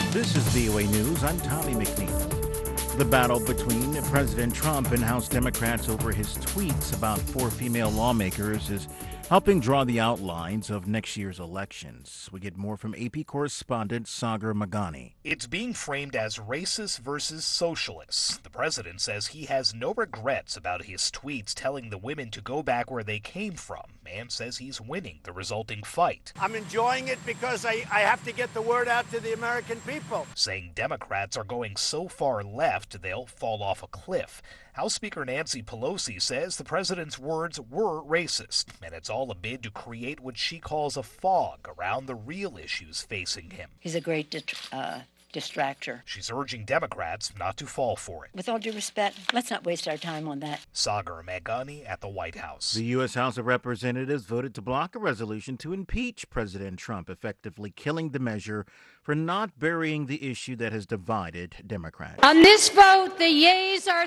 This is VOA News. I'm Tommy McNeil. The battle between President Trump and House Democrats over his tweets about 4 female lawmakers is helping draw the outlines of next year's elections. We get more from AP correspondent Sagar Magani. It's being framed as racist versus socialists. The president says he has no regrets about his tweets telling the women to go back where they came from, and says he's winning the resulting fight. I'm enjoying it because I have to get the word out to the American people. Saying Democrats are going so far left they'll fall off a cliff. House Speaker Nancy Pelosi says the president's words were racist, and it's all a bid to create what she calls a fog around the real issues facing him. He's a great distractor. She's urging Democrats not to fall for it. With all due respect, let's not waste our time on that. Sagar Magani at the White House. The U.S. House of Representatives voted to block a resolution to impeach President Trump, effectively killing the measure for not burying the issue that has divided Democrats. On this vote, the yeas are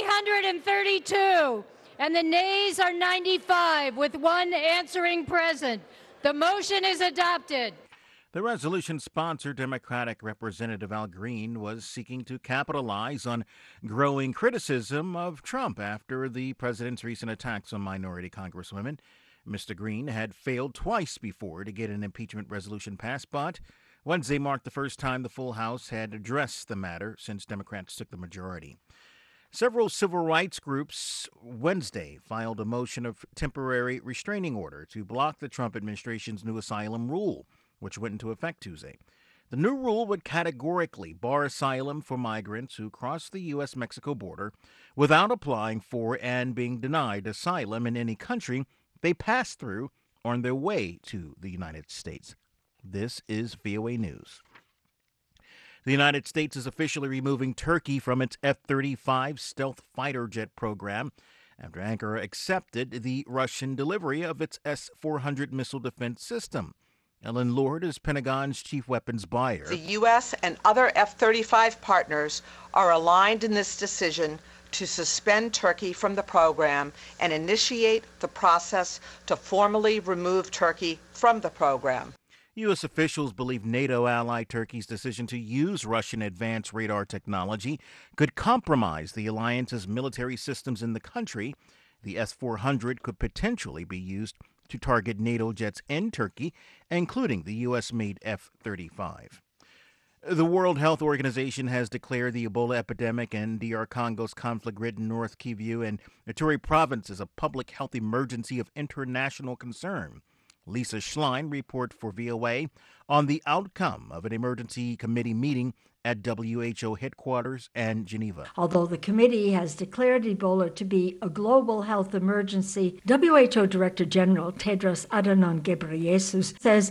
332 and the nays are 95, with one answering present. The motion is adopted. The resolution sponsor, Democratic Representative Al Green, was seeking to capitalize on growing criticism of Trump after the president's recent attacks on minority congresswomen. Mr. Green had failed twice before to get an impeachment resolution passed, but Wednesday marked the first time the full House had addressed the matter since Democrats took the majority. Several civil rights groups Wednesday filed a motion of temporary restraining order to block the Trump administration's new asylum rule, which went into effect Tuesday. The new rule would categorically bar asylum for migrants who cross the U.S.-Mexico border without applying for and being denied asylum in any country they pass through on their way to the United States. This is VOA News. The United States is officially removing Turkey from its F-35 stealth fighter jet program after Ankara accepted the Russian delivery of its S-400 missile defense system. Ellen Lord is Pentagon's chief weapons buyer. The U.S. and other F-35 partners are aligned in this decision to suspend Turkey from the program and initiate the process to formally remove Turkey from the program. U.S. officials believe NATO ally Turkey's decision to use Russian advanced radar technology could compromise the alliance's military systems in the country. The S-400 could potentially be used to target NATO jets in Turkey, including the U.S.-made F-35. The World Health Organization has declared the Ebola epidemic in DR Congo's conflict-ridden North Kivu and Ituri province as a public health emergency of international concern. Lisa Schlein reports for VOA on the outcome of an emergency committee meeting at WHO headquarters in Geneva. Although the committee has declared Ebola to be a global health emergency, WHO Director General Tedros Adhanom Ghebreyesus says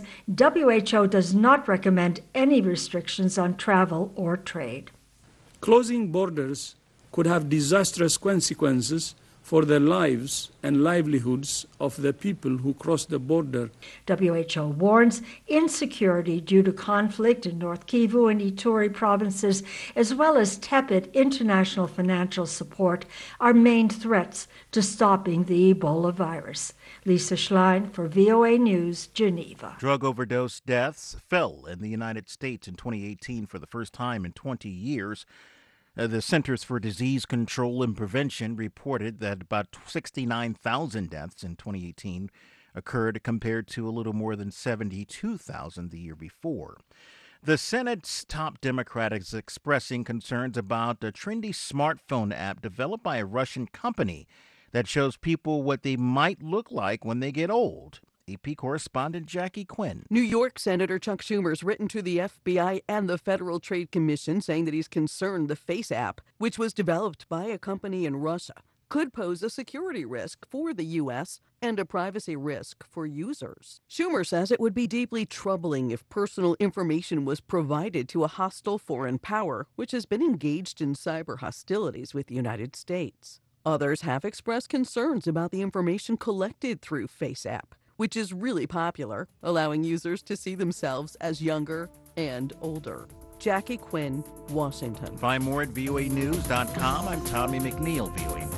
WHO does not recommend any restrictions on travel or trade. Closing borders could have disastrous consequences for the lives and livelihoods of the people who cross the border. WHO warns insecurity due to conflict in North Kivu and Ituri provinces, as well as tepid international financial support, are main threats to stopping the Ebola virus. Lisa Schlein for VOA News, Geneva. Drug overdose deaths fell in the United States in 2018 for the first time in 20 years. The Centers for Disease Control and Prevention reported that about 69,000 deaths in 2018 occurred compared to a little more than 72,000 the year before. The Senate's top Democrat is expressing concerns about a trendy smartphone app developed by a Russian company that shows people what they might look like when they get old. AP correspondent Jackie Quinn. New York Senator Chuck Schumer's written to the FBI and the Federal Trade Commission saying that he's concerned the Face app, which was developed by a company in Russia, could pose a security risk for the U.S. and a privacy risk for users. Schumer says it would be deeply troubling if personal information was provided to a hostile foreign power, which has been engaged in cyber hostilities with the United States. Others have expressed concerns about the information collected through Face app, which is really popular, allowing users to see themselves as younger and older. Jackie Quinn, Washington. Find more at voanews.com. I'm Tommy McNeil, VOA News.